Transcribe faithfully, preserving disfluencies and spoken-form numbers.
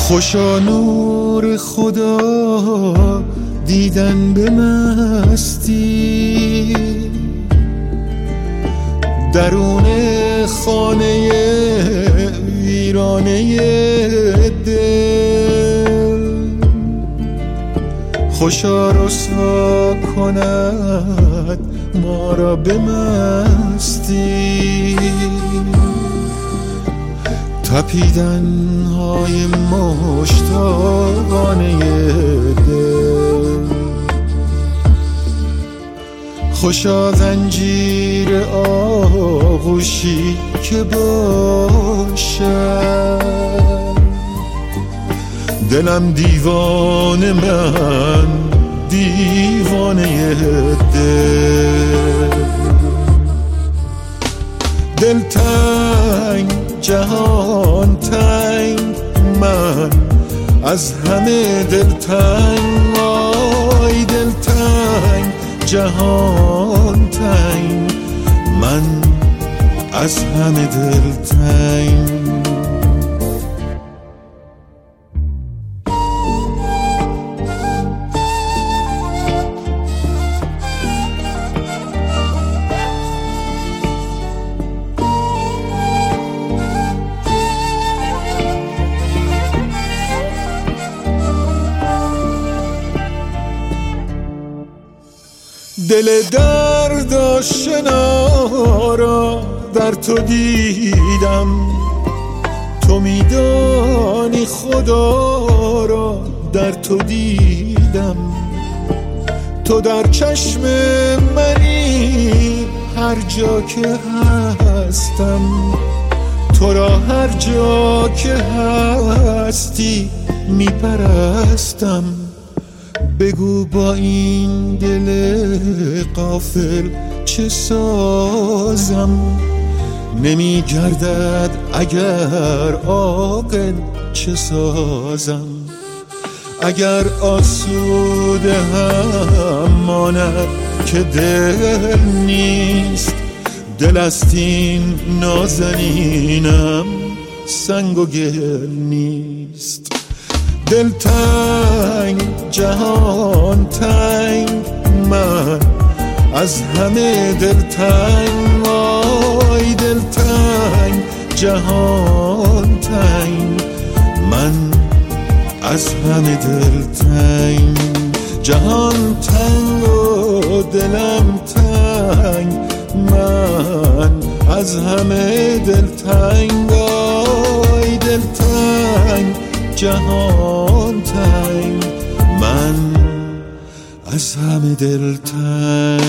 خوشا نور خدا دیدن به مستی، درون خانه ویرانه دل. خوشا رسوا کند ما را به مستی، تپیدن های مشتاقانه دل. خوشا زنجیر آغوشی که باشد، دلم دیوانه من دیوانه دل. دل تنگ جهان تنگ، من از همه دل تنگ. آی دل تنگ جهان تنگ، من از همه دل تنگ. دل درد آشنا را در تو دیدم، تو میدانی خدا را در تو دیدم. تو در چشم منی هر جا که هستم، تو را هر جا که هستی میپرستم. بگو با این دل غافل چه سازم، نمی گردد اگر عاقل چه سازم. اگر آسوده هم ماند که دل نیست، دل است این نازنینم سنگ و گل نیست. دل تنگ جهان تنگ، من از همه دل تنگ. آی دل تنگ جهان تنگ، من از همه دل تنگ. جهان تنگ و دلم تنگ، من از همه دل تنگ. آی دل تنگ جهان تنگ، من از همه دل تنگ.